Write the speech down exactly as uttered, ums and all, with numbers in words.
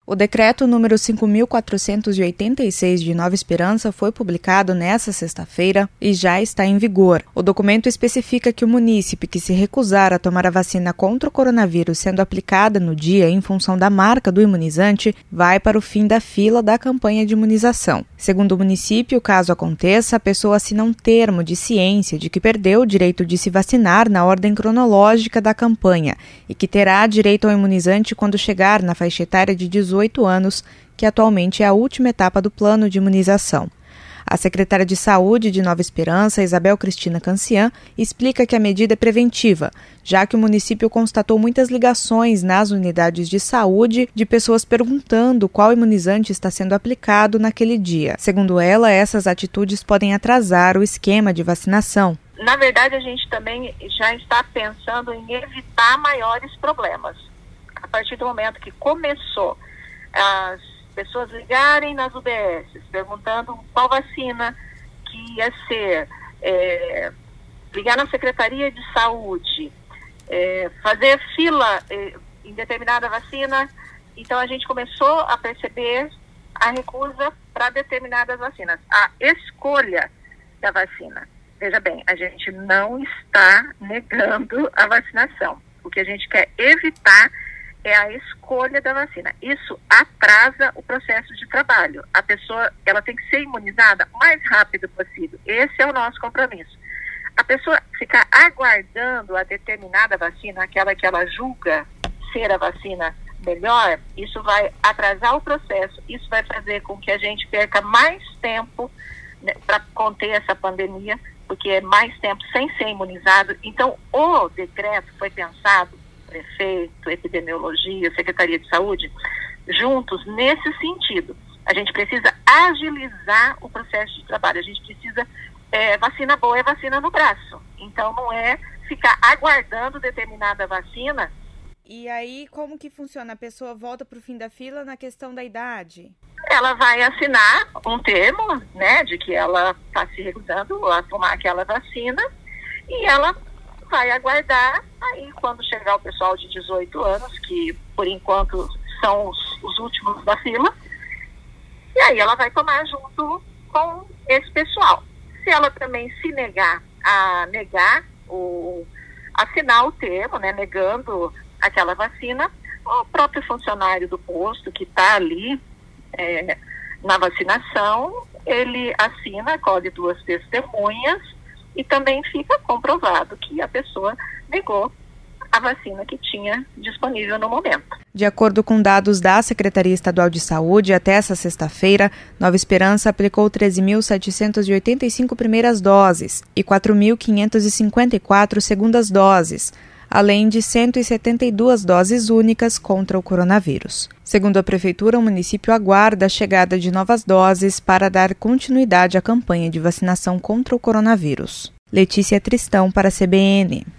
O decreto número cinco mil quatrocentos e oitenta e seis de Nova Esperança foi publicado nesta sexta-feira e já está em vigor. O documento especifica que o munícipe que se recusar a tomar a vacina contra o coronavírus sendo aplicada no dia em função da marca do imunizante vai para o fim da fila da campanha de imunização. Segundo o município, caso aconteça, a pessoa assina um termo de ciência de que perdeu o direito de se vacinar na ordem cronológica da campanha e que terá direito ao imunizante quando chegar na faixa etária de dezoito anos, que atualmente é a última etapa do plano de imunização. A secretária de Saúde de Nova Esperança, Isabel Cristina Cancian, explica que a medida é preventiva, já que o município constatou muitas ligações nas unidades de saúde de pessoas perguntando qual imunizante está sendo aplicado naquele dia. Segundo ela, essas atitudes podem atrasar o esquema de vacinação. Na verdade, a gente também já está pensando em evitar maiores problemas. A partir do momento que começou as pessoas ligarem nas U B S perguntando qual vacina que ia ser, é, ligar na Secretaria de Saúde, é, fazer fila é, em determinada vacina, então a gente começou a perceber a recusa para determinadas vacinas, a escolha da vacina. Veja bem, a gente não está negando a vacinação. O que a gente quer evitar é a escolha da vacina. Isso atrasa o processo de trabalho. A pessoa, ela tem que ser imunizada o mais rápido possível. Esse é o nosso compromisso. A pessoa ficar aguardando a determinada vacina, aquela que ela julga ser a vacina melhor, isso vai atrasar o processo. Isso vai fazer com que a gente perca mais tempo, né, para conter essa pandemia, porque é mais tempo sem ser imunizado. Então, o decreto foi pensado, prefeito, epidemiologia, Secretaria de Saúde, juntos nesse sentido. A gente precisa agilizar o processo de trabalho, a gente precisa, é, vacina boa é vacina no braço, então não é ficar aguardando determinada vacina. E aí, como que funciona? A pessoa volta para o fim da fila na questão da idade? Ela vai assinar um termo, né, de que ela está se recusando a tomar aquela vacina e ela vai aguardar, aí quando chegar o pessoal de dezoito anos, que por enquanto são os, os últimos da fila, e aí ela vai tomar junto com esse pessoal. Se ela também se negar a negar, o, assinar o termo, né, negando aquela vacina, o próprio funcionário do posto que está ali é, na vacinação, ele assina, colhe duas testemunhas, e também fica comprovado que a pessoa negou a vacina que tinha disponível no momento. De acordo com dados da Secretaria Estadual de Saúde, até essa sexta-feira, Nova Esperança aplicou treze mil setecentas e oitenta e cinco primeiras doses e quatro mil quinhentas e cinquenta e quatro segundas doses, além de cento e setenta e duas doses únicas contra o coronavírus. Segundo a Prefeitura, o município aguarda a chegada de novas doses para dar continuidade à campanha de vacinação contra o coronavírus. Letícia Tristão para a C B N.